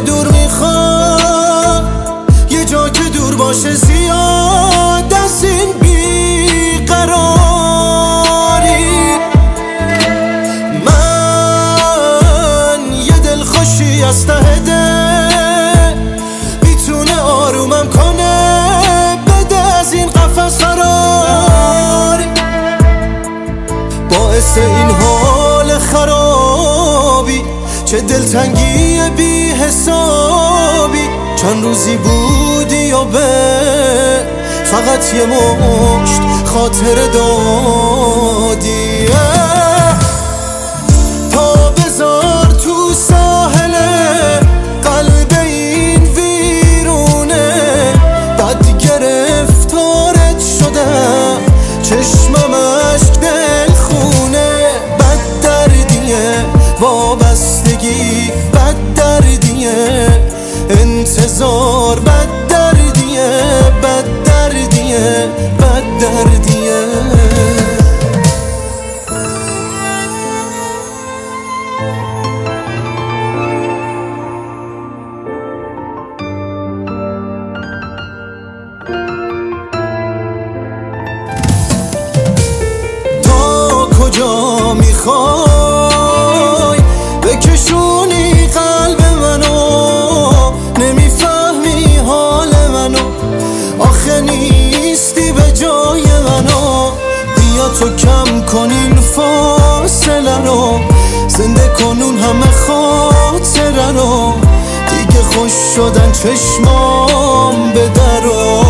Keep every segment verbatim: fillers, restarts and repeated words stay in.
دور میخوام، یه جا که دور باشه زیاد از این بیقراری. من یه دلخوشی از ته دل میتونه آرومم کنه، بده از این قفس فراری. باعث این حال خرابی چه دلتنگی بی حسابی، چند روزی بودی یا به فقط یه مشت خاطر دادی. پا بذار تو ساحل قلب این ویرونه، بد گرفتارت شدم چشمم اشک دل خونه. بد دردیه وابستگی، بد دردیه انتظار، بد دردیه بد دردیه بد دردیه. تا کجا میخوای بکشونی قلب منو، نمیفهمی حال منو، آخه نیستی به جای منو. بیا تو کم کن این فاصله رو، زنده کنون همه خاطره رو، دیگه خوش شدن چشمام به درو.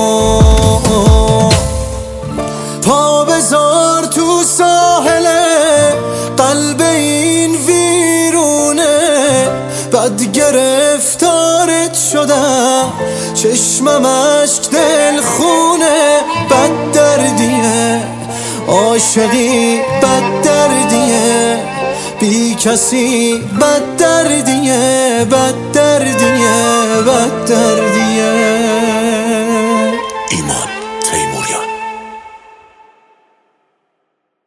پا بذار تو ساحل قلب این ویرونه، بد گرفتارت شدم چشمم اشک دل خونه. بد دردیه عاشقی، بد دردیه بی کسی، بد دردیه بد دردیه بد دردیه.